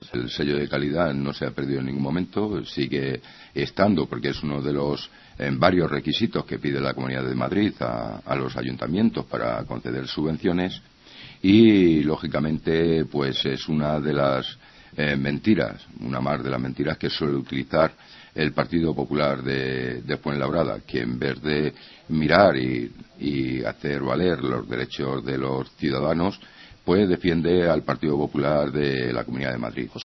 El sello de calidad no se ha perdido en ningún momento, sigue estando, porque es uno de los varios requisitos que pide la Comunidad de Madrid a los ayuntamientos para conceder subvenciones, y lógicamente pues es una de las mentiras, una más de las mentiras que suele utilizar el Partido Popular de Fuenlabrada, que en vez de mirar y hacer valer los derechos de los ciudadanos, pues defiende al Partido Popular de la Comunidad de Madrid.